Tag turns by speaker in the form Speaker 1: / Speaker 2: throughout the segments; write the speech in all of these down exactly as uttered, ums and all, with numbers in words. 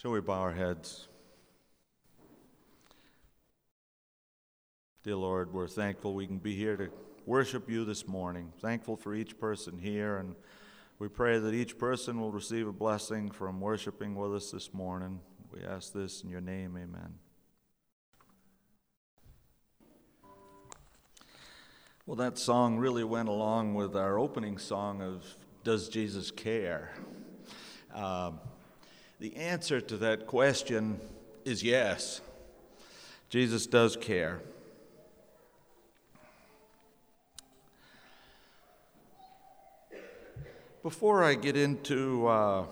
Speaker 1: Shall we bow our heads? Dear Lord, we're thankful we can be here to worship you this morning. Thankful for each person here, and we pray that each person will receive a blessing from worshiping with us this morning. We ask this in your name, amen. Well, that song really went along with our opening song of Does Jesus Care? Uh, the answer to that question is yes. Jesus does care. Before I get into uh,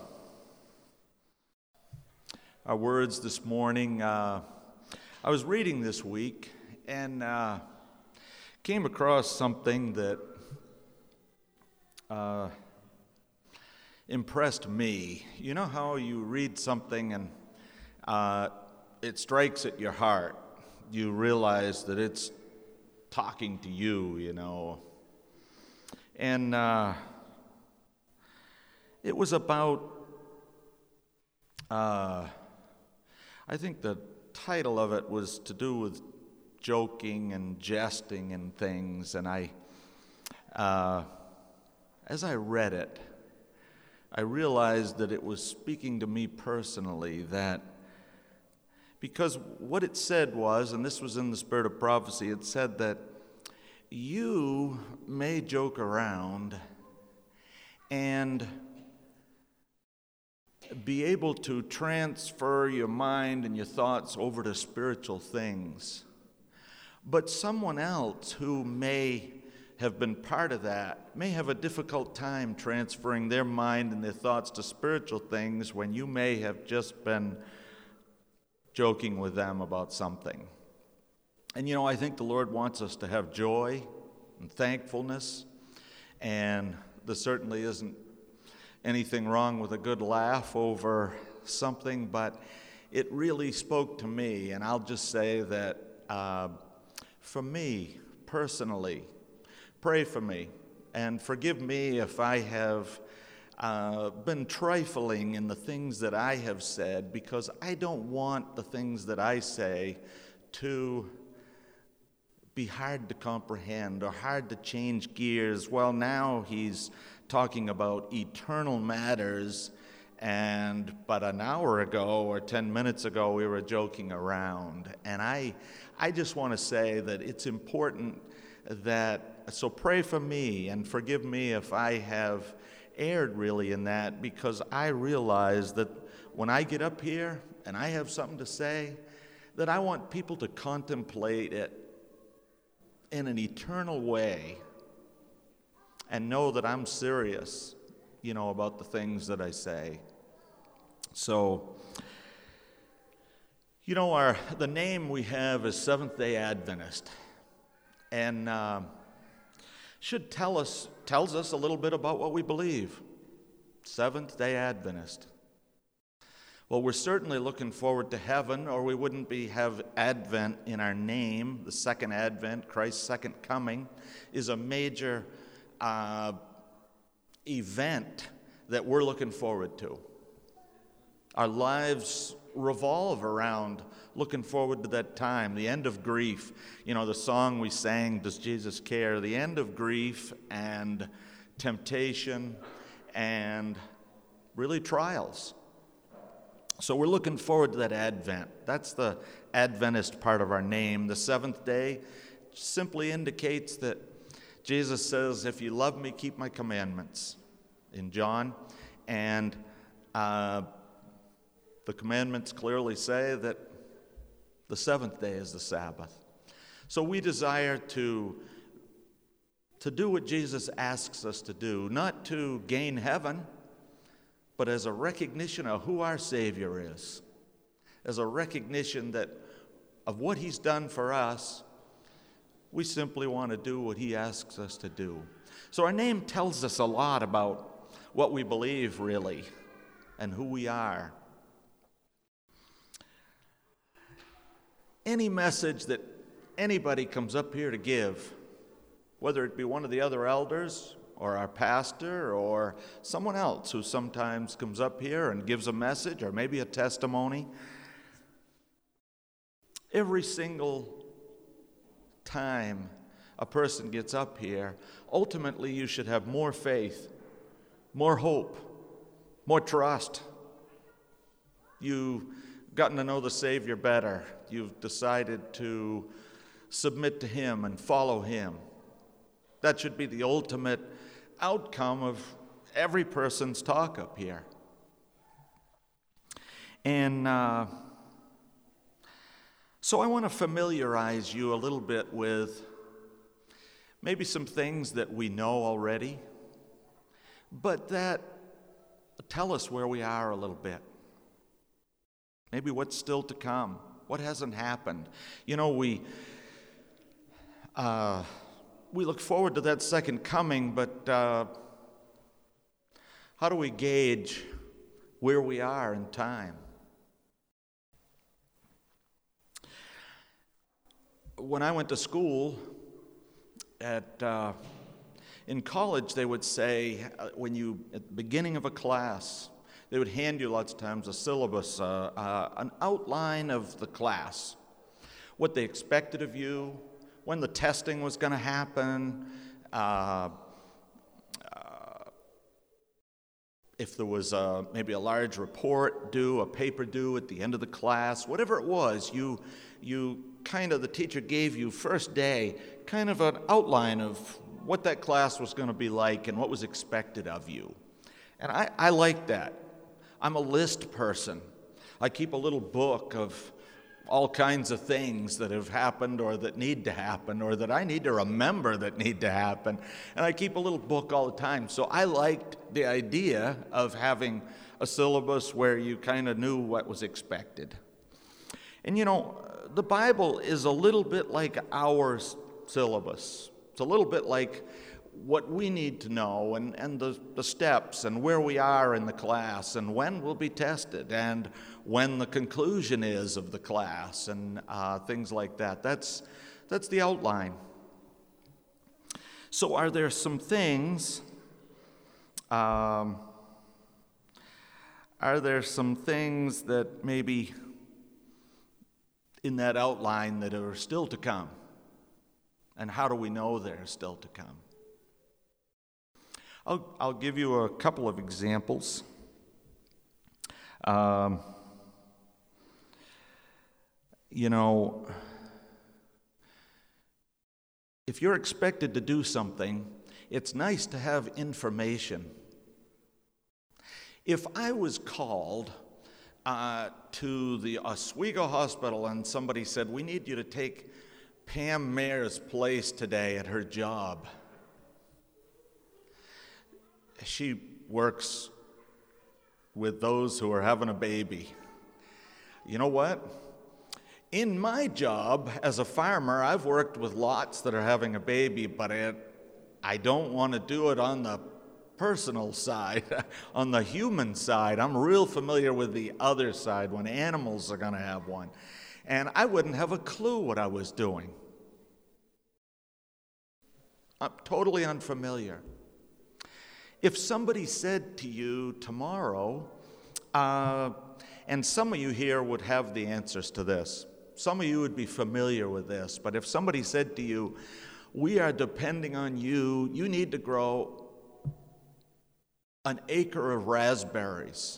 Speaker 1: our words this morning, uh, I was reading this week and uh, came across something that uh, impressed me. You know how you read something and uh, it strikes at your heart. You realize that it's talking to you, you know. And uh, it was about, uh, I think the title of it was to do with joking and jesting and things, and I, uh, as I read it, I realized that it was speaking to me personally, that because what it said was, and this was in the spirit of prophecy, it said that you may joke around and be able to transfer your mind and your thoughts over to spiritual things. But someone else who may have been part of that may have a difficult time transferring their mind and their thoughts to spiritual things when you may have just been joking with them about something. And you know, I think the Lord wants us to have joy and thankfulness, and there certainly isn't anything wrong with a good laugh over something, but it really spoke to me, and I'll just say that uh, for me personally, pray for me and forgive me if I have uh, been trifling in the things that I have said, because I don't want the things that I say to be hard to comprehend or hard to change gears. Well, now he's talking about eternal matters, and but an hour ago or ten minutes ago we were joking around. And I I just want to say that it's important that, so pray for me and forgive me if I have erred really in that, because I realize that when I get up here and I have something to say, that I want people to contemplate it in an eternal way and know that I'm serious, you know, about the things that I say. So, you know, our the name we have is Seventh-day Adventist, and uh, should tell us tells us a little bit about what we believe. Seventh-day Adventist. Well, we're certainly looking forward to heaven, or we wouldn't be have Advent in our name. The second Advent, Christ's second coming, is a major uh, event that we're looking forward to. Our lives revolve around looking forward to that time, the end of grief. You know, the song we sang, Does Jesus Care? The end of grief and temptation and really trials. So we're looking forward to that Advent. That's the Adventist part of our name. The seventh day simply indicates that Jesus says, if you love me, keep my commandments, in John. And uh, the commandments clearly say that the seventh day is the Sabbath. So we desire to, to do what Jesus asks us to do, not to gain heaven, but as a recognition of who our Savior is, as a recognition that of what he's done for us, we simply want to do what he asks us to do. So our name tells us a lot about what we believe, really, and who we are. Any message that anybody comes up here to give, whether it be one of the other elders or our pastor or someone else who sometimes comes up here and gives a message or maybe a testimony. Every single time a person gets up here, ultimately you should have more faith, more hope, more trust. You've gotten to know the Savior better. You've decided to submit to Him and follow Him. That should be the ultimate outcome of every person's talk up here. And uh, so I want to familiarize you a little bit with maybe some things that we know already, but that tell us where we are a little bit. Maybe what's still to come, what hasn't happened. You know, we uh, we look forward to that second coming, but uh, how do we gauge where we are in time? When I went to school, at uh, in college, they would say, uh, when you, at the beginning of a class, they would hand you lots of times a syllabus, uh, uh, an outline of the class, what they expected of you, when the testing was going to happen, uh, uh, if there was a, maybe a large report due, a paper due at the end of the class, whatever it was, you, you kind of, the teacher gave you first day kind of an outline of what that class was going to be like and what was expected of you. And I, I like that. I'm a list person. I keep a little book of all kinds of things that have happened or that need to happen or that I need to remember that need to happen. And I keep a little book all the time. So I liked the idea of having a syllabus where you kind of knew what was expected. And you know, the Bible is a little bit like our syllabus. It's a little bit like what we need to know and, and the, the steps and where we are in the class and when we'll be tested and when the conclusion is of the class and uh, things like that. That's, that's the outline. So are there some things, um, are there some things that maybe in that outline that are still to come? And how do we know they're still to come? I'll, I'll give you a couple of examples. Um, you know, if you're expected to do something, it's nice to have information. If I was called uh, to the Oswego Hospital and somebody said, we need you to take Pam Mayer's place today at her job. She works with those who are having a baby. You know what? In my job as a farmer, I've worked with lots that are having a baby, but it, I don't want to do it on the personal side, on the human side. I'm real familiar with the other side when animals are going to have one. And I wouldn't have a clue what I was doing. I'm totally unfamiliar. If somebody said to you tomorrow, uh, and some of you here would have the answers to this, some of you would be familiar with this, but if somebody said to you, we are depending on you, you need to grow an acre of raspberries.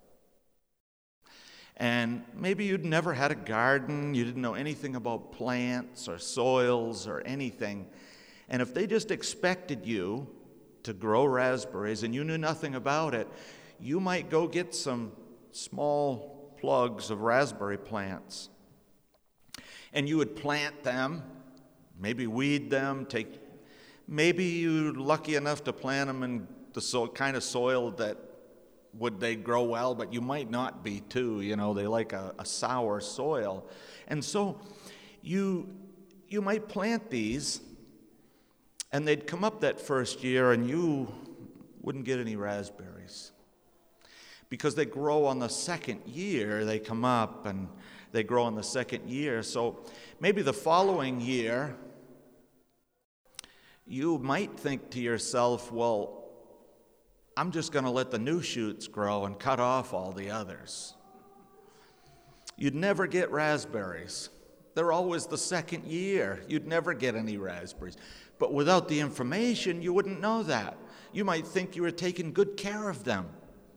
Speaker 1: And maybe you'd never had a garden, you didn't know anything about plants or soils or anything, and if they just expected you to grow raspberries and you knew nothing about it, you might go get some small plugs of raspberry plants. And you would plant them, maybe weed them, take, maybe you're lucky enough to plant them in the so, kind of soil that would they grow well, but you might not be too, you know, they like a, a sour soil. And so you you might plant these, and they'd come up that first year, and you wouldn't get any raspberries. Because they grow on the second year, they come up, and they grow on the second year. So maybe the following year, You might think to yourself, well, I'm just going to let the new shoots grow and cut off all the others. You'd never get raspberries. They're always the second year. You'd never get any raspberries. But without the information, you wouldn't know that. You might think you were taking good care of them.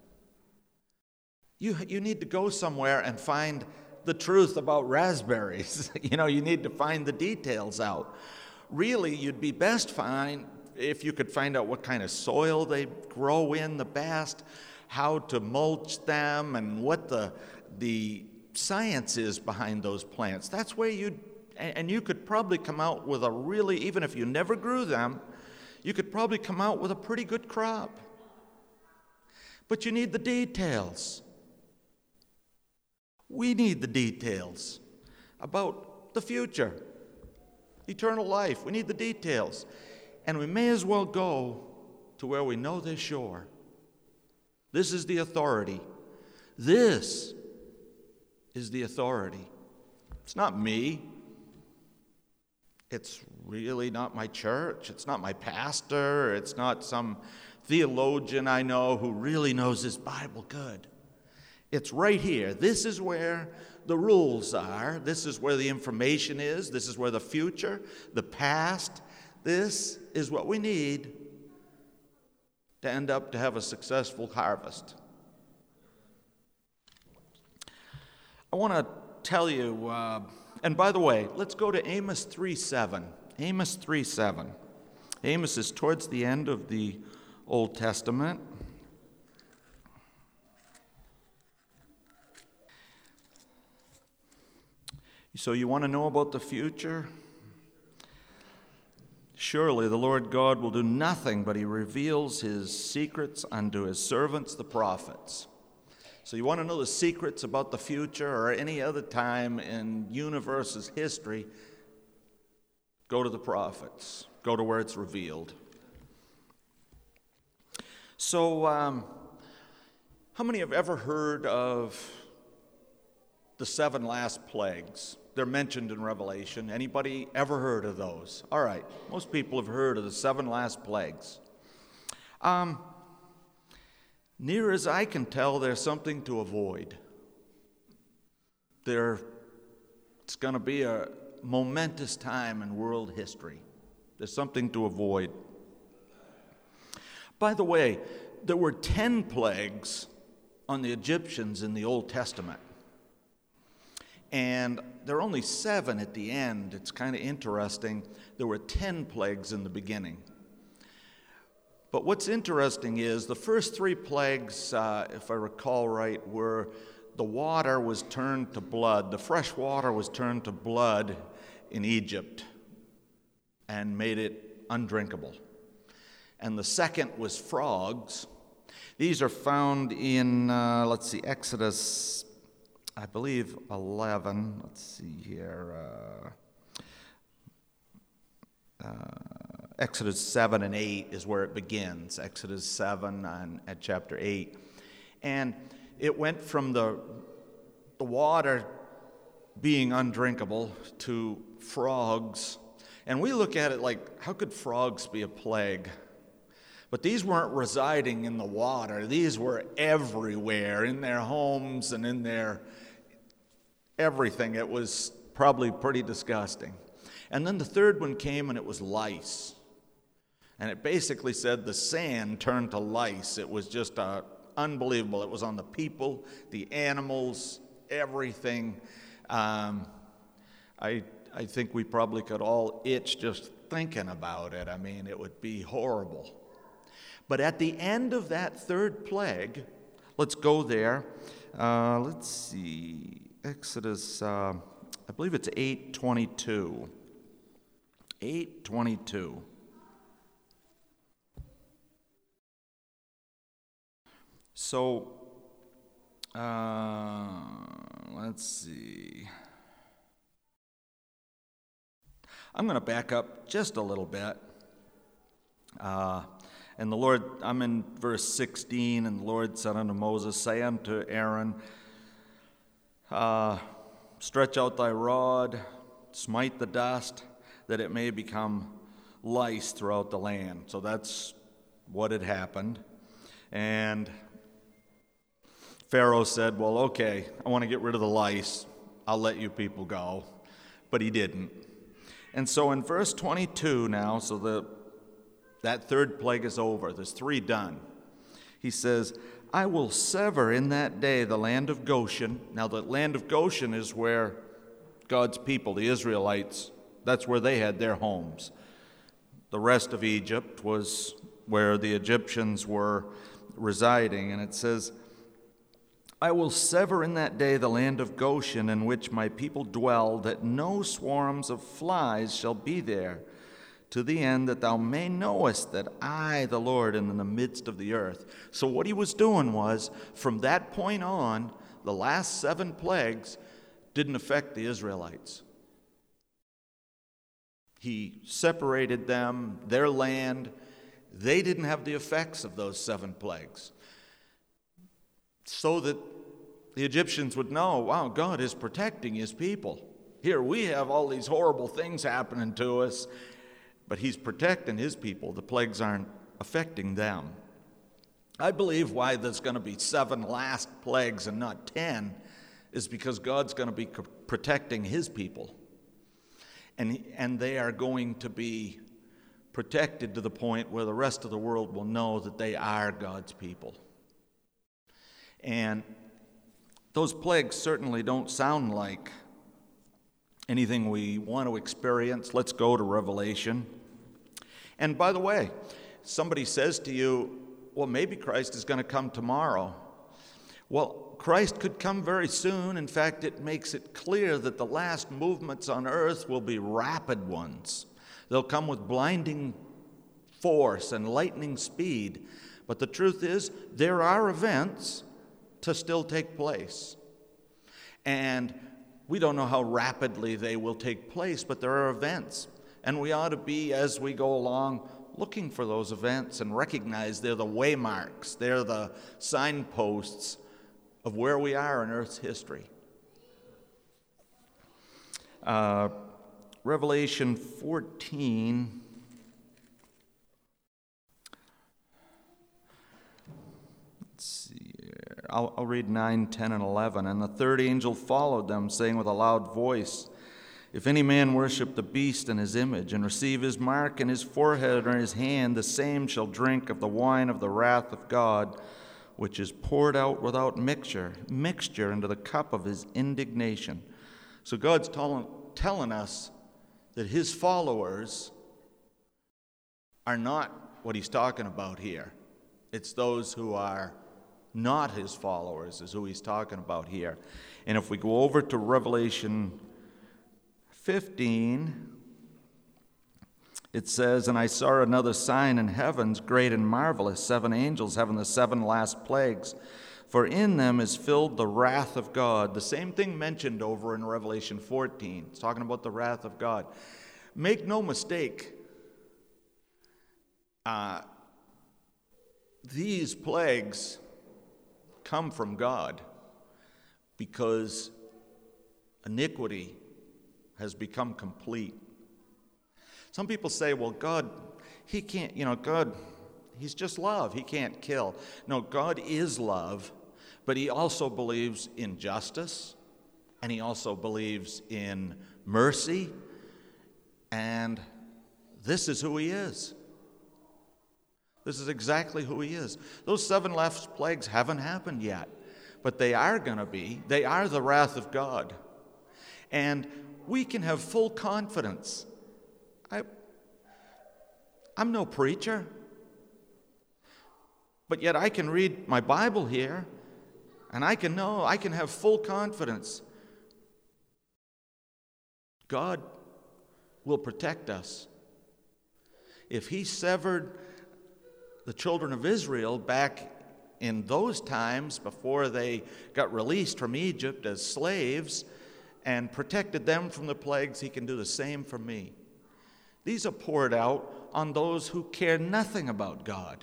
Speaker 1: You, you need to go somewhere and find the truth about raspberries. You know, you need to find the details out. Really, you'd be best find if you could find out what kind of soil they grow in the best, how to mulch them, and what the the science is behind those plants. That's where you'd, and you could probably come out with a really, even if you never grew them, you could probably come out with a pretty good crop. But you need the details. We need the details about the future, eternal life. We need the details. And we may as well go to where we know they're sure. This is the authority. This is the authority. It's not me. It's really not my church. It's not my pastor. It's not some theologian I know who really knows his Bible good. It's right here. This is where the rules are. This is where the information is. This is where the future, the past, this is what we need to end up to have a successful harvest. I want to tell you, uh, and by the way, let's go to Amos three seven. Amos three seven. Amos is towards the end of the Old Testament. So you want to know about the future? Surely the Lord God will do nothing, but he reveals his secrets unto his servants, the prophets. So you want to know the secrets about the future or any other time in universe's history, go to the prophets. Go to where it's revealed. So, um, how many have ever heard of the seven last plagues? They're mentioned in Revelation. Anybody ever heard of those? All right, most people have heard of the seven last plagues. Um, near as I can tell, there's something to avoid. There, it's going to be a momentous time in world history. There's something to avoid. By the way, there were ten plagues on the Egyptians in the Old Testament. And there are only seven at the end. It's kind of interesting. There were ten plagues in the beginning. But what's interesting is the first three plagues, uh, if I recall right, were the water was turned to blood. The fresh water was turned to blood in Egypt and made it undrinkable. And the second was frogs. These are found in, uh, let's see, Exodus, I believe, eleven. Let's see here. Uh, uh, Exodus seven and eight is where it begins. Exodus seven and at chapter eight. And it went from the, the water being undrinkable to frogs. And we look at it like, how could frogs be a plague? But these weren't residing in the water. These were everywhere, in their homes and in their everything. It was probably pretty disgusting. And then the third one came, and it was lice. And it basically said the sand turned to lice. It was just uh, unbelievable. It was on the people, the animals, everything. Um, I I think we probably could all itch just thinking about it. I mean, it would be horrible. But at the end of that third plague, let's go there. Uh, let's see, Exodus, uh, I believe it's eight twenty-two. eight twenty-two. So, uh, let's see. I'm going to back up just a little bit. Uh, and the Lord, I'm in verse sixteen, and the Lord said unto Moses, say unto Aaron, uh, stretch out thy rod, smite the dust, that it may become lice throughout the land. So that's what had happened. And Pharaoh said, well, okay, I want to get rid of the lice. I'll let you people go. But he didn't. And so in verse twenty-two now, so the that third plague is over. There's three done. He says, I will sever in that day the land of Goshen. Now the land of Goshen is where God's people, the Israelites, that's where they had their homes. The rest of Egypt was where the Egyptians were residing. And it says, I will sever in that day the land of Goshen in which my people dwell, that no swarms of flies shall be there, to the end that thou may knowest that I, the Lord, am in the midst of the earth. So what he was doing was, from that point on, the last seven plagues didn't affect the Israelites. He separated them, their land. They didn't have the effects of those seven plagues. So that the Egyptians would know, wow, God is protecting his people. Here we have all these horrible things happening to us, but he's protecting his people. The plagues aren't affecting them. I believe why there's going to be seven last plagues and not ten is because God's going to be protecting his people. And, and they are going to be protected to the point where the rest of the world will know that they are God's people. And those plagues certainly don't sound like anything we want to experience. Let's go to Revelation. And by the way, somebody says to you, well, maybe Christ is going to come tomorrow. Well, Christ could come very soon. In fact, it makes it clear that the last movements on earth will be rapid ones. They'll come with blinding force and lightning speed. But the truth is, there are events to still take place. And we don't know how rapidly they will take place, but there are events. And we ought to be, as we go along, looking for those events and recognize they're the waymarks, they're the signposts of where we are in Earth's history. Uh, Revelation fourteen. Let's see here. I'll, I'll read nine, ten, and eleven. And the third angel followed them, saying with a loud voice, if any man worship the beast and his image, and receive his mark in his forehead or in his hand, the same shall drink of the wine of the wrath of God, which is poured out without mixture, mixture into the cup of his indignation. So God's telling, telling us that his followers are not what he's talking about here. It's those who are not his followers is who he's talking about here. And if we go over to Revelation fifteen, it says, and I saw another sign in heavens, great and marvelous, seven angels having the seven last plagues. For in them is filled the wrath of God. The same thing mentioned over in Revelation fourteen. It's talking about the wrath of God. Make no mistake, uh, these plagues come from God because iniquity has become complete. Some people say, well, God, he can't, you know, God, he's just love. He can't kill. No, God is love, but he also believes in justice, and he also believes in mercy, and this is who he is. This is exactly who he is. Those seven last plagues haven't happened yet, but they are going to be. They are the wrath of God. And we can have full confidence. I, I'm no preacher, but yet I can read my Bible here, and I can know, I can have full confidence. God will protect us. If he severed the children of Israel back in those times before they got released from Egypt as slaves and protected them from the plagues, he can do the same for me. These are poured out on those who care nothing about God.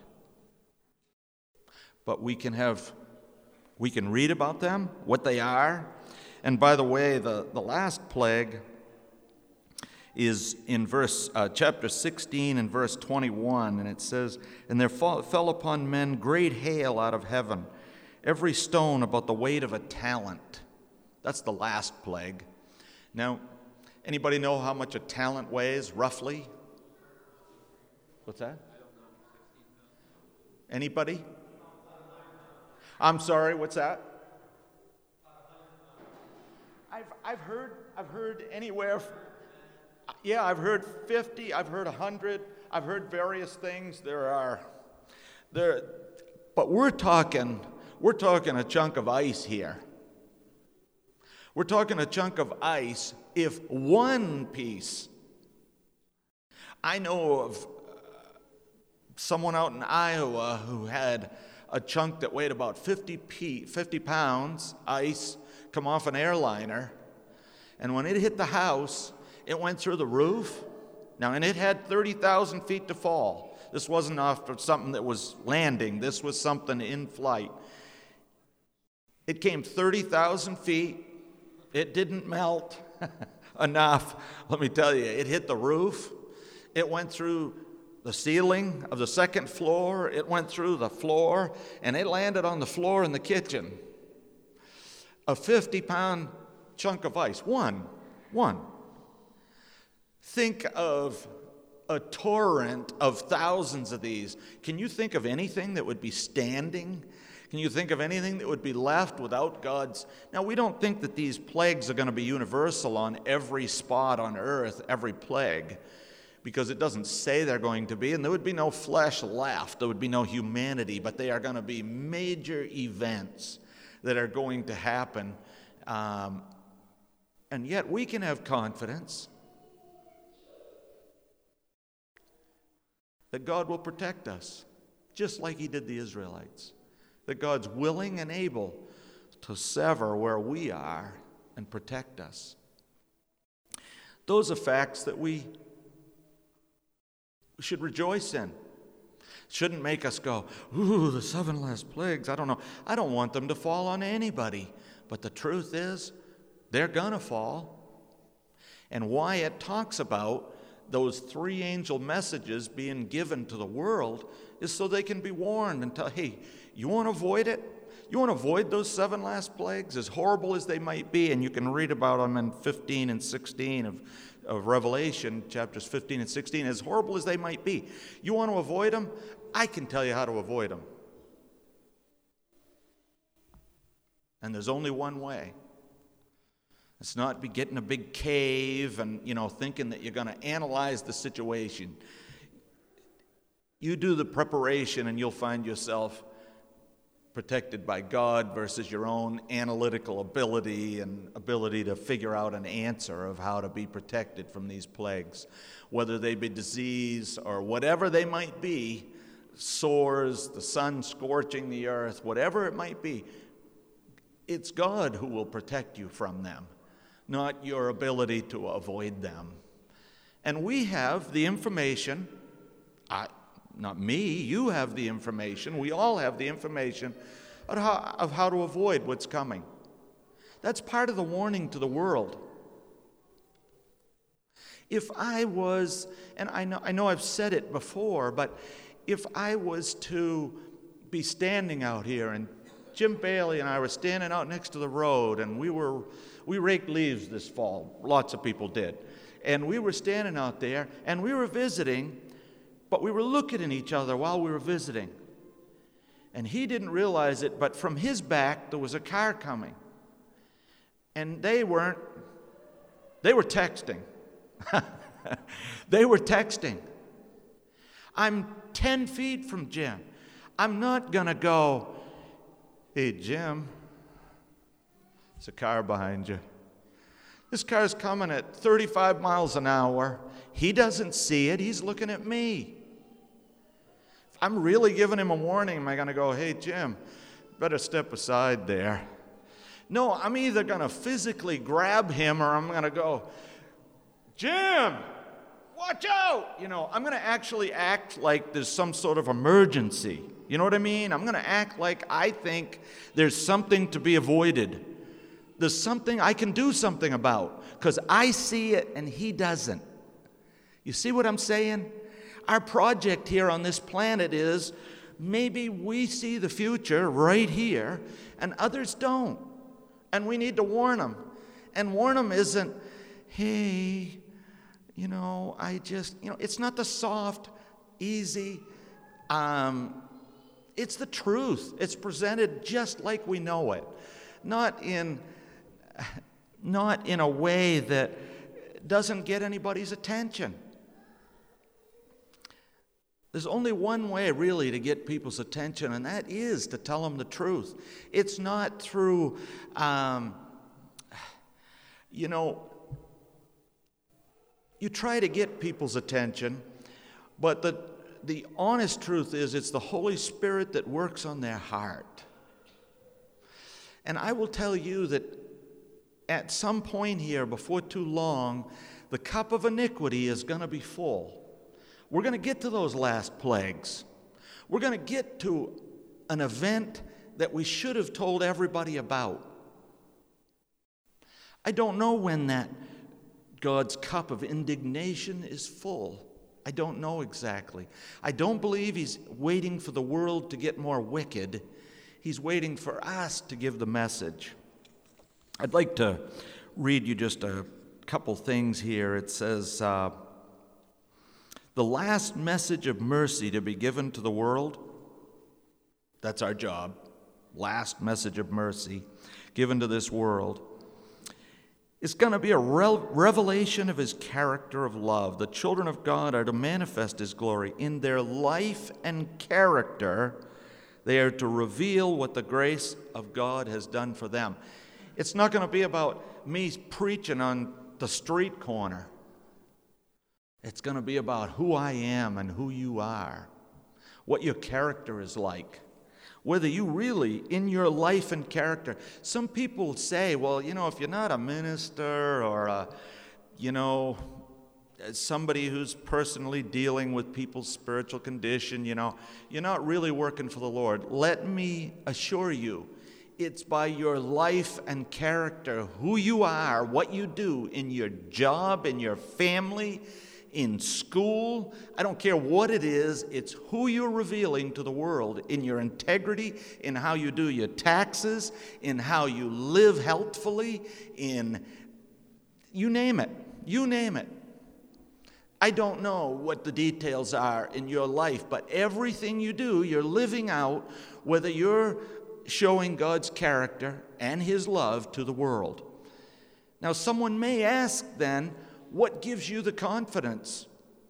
Speaker 1: But we can have, we can read about them, what they are. And by the way, the, the last plague is in verse uh, chapter sixteen and verse twenty-one, and it says, "And there fall, fell upon men great hail out of heaven, every stone about the weight of a talent." That's the last plague. Now, anybody know how much a talent weighs, roughly? What's that? Anybody? I'm sorry, what's that? I've I've heard I've heard anywhere. Yeah, I've heard fifty. I've heard a hundred. I've heard various things. There are there, but we're talking we're talking a chunk of ice here. We're talking a chunk of ice. If one piece, I know of someone out in Iowa who had a chunk that weighed about fifty, p- fifty pounds, ice, come off an airliner, and when it hit the house, it went through the roof. Now, and it had thirty thousand feet to fall. This wasn't off of something that was landing. This was something in flight. It came thirty thousand feet. It didn't melt enough. Let me tell you, it hit the roof. It went through the ceiling of the second floor. It went through the floor, and it landed on the floor in the kitchen. A fifty-pound chunk of ice. One. One. Think of a torrent of thousands of these. Can you think of anything that would be standing? Can you think of anything that would be left without God's? Now, we don't think that these plagues are going to be universal on every spot on earth, every plague, because it doesn't say they're going to be, and there would be no flesh left. There would be no humanity, but they are going to be major events that are going to happen. Um, and yet we can have confidence that God will protect us, just like he did the Israelites. That God's willing and able to sever where we are and protect us. Those are facts that we should rejoice in. Shouldn't make us go, ooh, the seven last plagues. I don't know. I don't want them to fall on anybody. But the truth is, they're going to fall. And why it talks about those three angel messages being given to the world is so they can be warned and tell, hey, you want to avoid it? You want to avoid those seven last plagues, as horrible as they might be? And you can read about them in fifteen and sixteen of, of Revelation, chapters fifteen and sixteen, as horrible as they might be. You want to avoid them? I can tell you how to avoid them. And there's only one way. It's not be getting a big cave and, you know, thinking that you're going to analyze the situation. You do the preparation and you'll find yourself protected by God versus your own analytical ability and ability to figure out an answer of how to be protected from these plagues. Whether they be disease or whatever they might be, sores, the sun scorching the earth, whatever it might be, it's God who will protect you from them, not your ability to avoid them. And we have the information, I, not me, you have the information, we all have the information of how, of how to avoid what's coming. That's part of the warning to the world. If I was, and I know, I know I've said it before, but if I was to be standing out here, and Jim Bailey and I were standing out next to the road, and we were we raked leaves this fall. Lots of people did. And we were standing out there, and we were visiting, but we were looking at each other while we were visiting. And he didn't realize it, but from his back, there was a car coming. And they weren't, they were texting. They were texting. I'm ten feet from Jim. I'm not going to go, hey, Jim, there's a car behind you. This car's coming at thirty-five miles an hour. He doesn't see it. He's looking at me. If I'm really giving him a warning, am I going to go, hey, Jim, better step aside there? No, I'm either going to physically grab him or I'm going to go, Jim, watch out! You know, I'm going to actually act like there's some sort of emergency. You know what I mean? I'm going to act like I think there's something to be avoided. There's something I can do something about because I see it and he doesn't. You see what I'm saying? Our project here on this planet is maybe we see the future right here and others don't. And we need to warn them. And warn them isn't, hey, you know, I just, you know, it's not the soft, easy, um, it's the truth. It's presented just like we know it. Not in, not in a way that doesn't get anybody's attention. There's only one way, really, to get people's attention, and that is to tell them the truth. It's not through, um, you know, you try to get people's attention, but the, the honest truth is it's the Holy Spirit that works on their heart. And I will tell you that at some point here, before too long, the cup of iniquity is going to be full. We're going to get to those last plagues. We're going to get to an event that we should have told everybody about. I don't know when that God's cup of indignation is full. I don't know exactly. I don't believe he's waiting for the world to get more wicked. He's waiting for us to give the message. I'd like to read you just a couple things here. It says, uh, the last message of mercy to be given to the world, that's our job, last message of mercy given to this world, is going to be a revelation of his character of love. The children of God are to manifest his glory. In their life and character, they are to reveal what the grace of God has done for them. It's not going to be about me preaching on the street corner. It's going to be about who I am and who you are, what your character is like, whether you really, in your life and character. Some people say, well, you know, if you're not a minister or, a, you know, somebody who's personally dealing with people's spiritual condition, you know, you're not really working for the Lord. Let me assure you, it's by your life and character, who you are, what you do in your job, in your family, in school. I don't care what it is, it's who you're revealing to the world in your integrity, in how you do your taxes, in how you live healthfully, in you name it, you name it. I don't know what the details are in your life, but everything you do, you're living out, whether you're showing God's character and his love to the world. Now, someone may ask then, what gives you the confidence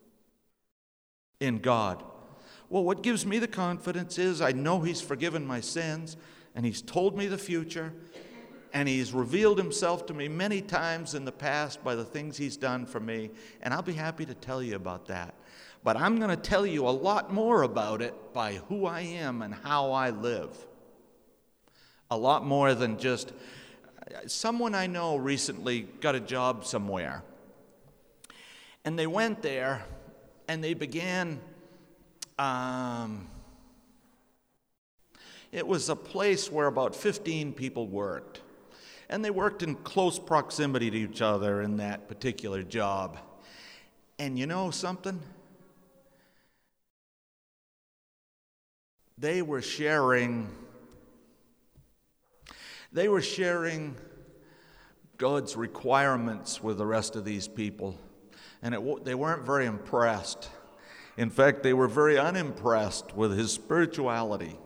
Speaker 1: in God? Well, what gives me the confidence is I know he's forgiven my sins, and he's told me the future, and he's revealed himself to me many times in the past by the things he's done for me, and I'll be happy to tell you about that. But I'm going to tell you a lot more about it by who I am and how I live. A lot more than just, someone I know recently got a job somewhere. And they went there, and they began, um, it was a place where about fifteen people worked. And they worked in close proximity to each other in that particular job. And you know something? They were sharing, they were sharing God's requirements with the rest of these people. And it, they weren't very impressed. In fact, they were very unimpressed with his spirituality.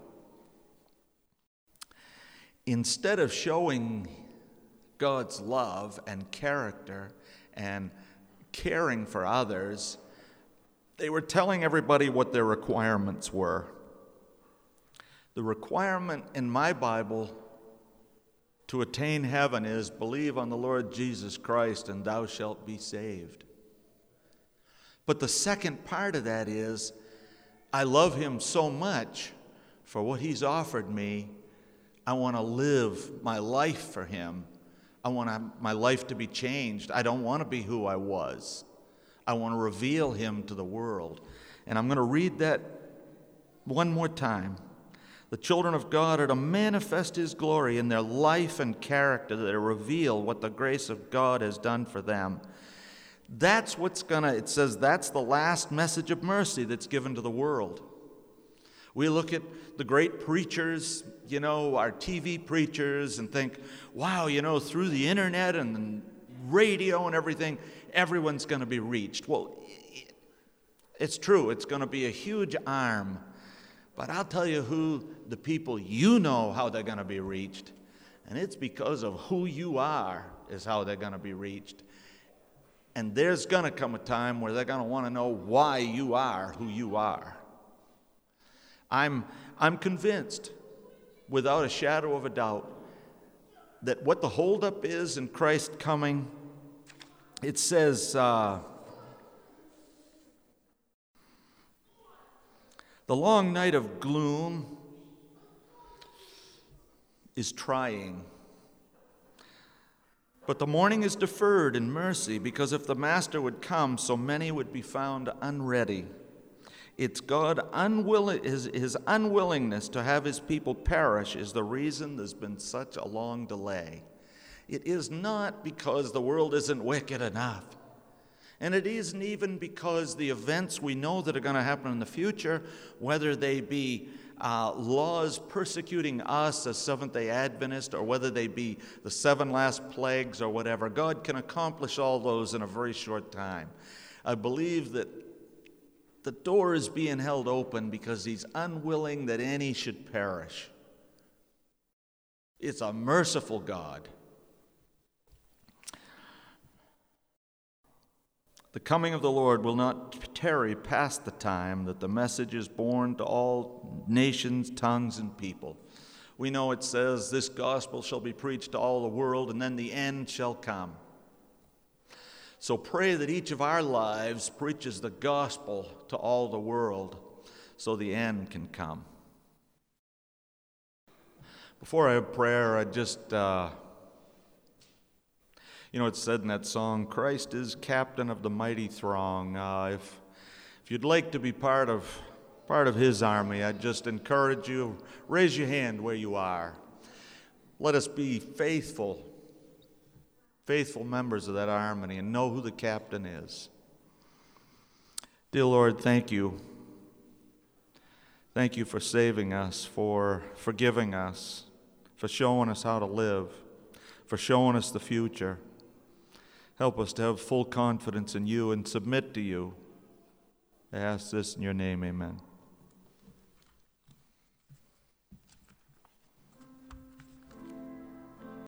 Speaker 1: Instead of showing God's love and character and caring for others, they were telling everybody what their requirements were. The requirement in my Bible to attain heaven is believe on the Lord Jesus Christ and thou shalt be saved. But the second part of that is, I love him so much for what he's offered me. I want to live my life for him. I want my life to be changed. I don't want to be who I was. I want to reveal him to the world. And I'm going to read that one more time. The children of God are to manifest his glory in their life and character, that reveal what the grace of God has done for them. That's what's gonna, it says that's the last message of mercy that's given to the world. We look at the great preachers, you know, our T V preachers, and think, wow, you know, through the internet and the radio and everything, everyone's going to be reached. Well, it's true, it's going to be a huge arm. But I'll tell you who the people you know how they're going to be reached. And it's because of who you are is how they're going to be reached. And there's going to come a time where they're going to want to know why you are who you are. I'm, I'm convinced, without a shadow of a doubt, that what the holdup is in Christ coming, it says, uh, the long night of gloom is trying, but the morning is deferred in mercy, because if the Master would come, so many would be found unready. It's God unwilling, his, his unwillingness to have his people perish is the reason there's been such a long delay. It is not because the world isn't wicked enough. And it isn't even because the events we know that are going to happen in the future, whether they be uh, laws persecuting us as Seventh-day Adventists, or whether they be the seven last plagues or whatever, God can accomplish all those in a very short time. I believe that the door is being held open because he's unwilling that any should perish. It's a merciful God. The coming of the Lord will not tarry past the time that the message is borne to all nations, tongues, and people. We know it says, this gospel shall be preached to all the world, and then the end shall come. So pray that each of our lives preaches the gospel to all the world so the end can come. Before I have prayer, I just, uh, you know, it's said in that song, Christ is captain of the mighty throng. Uh, if, if you'd like to be part of, part of his army, I'd just encourage you, raise your hand where you are. Let us be faithful faithful members of that army and know who the captain is. Dear Lord, thank you. Thank you for saving us, for forgiving us, for showing us how to live, for showing us the future. Help us to have full confidence in you and submit to you. I ask this in your name, amen.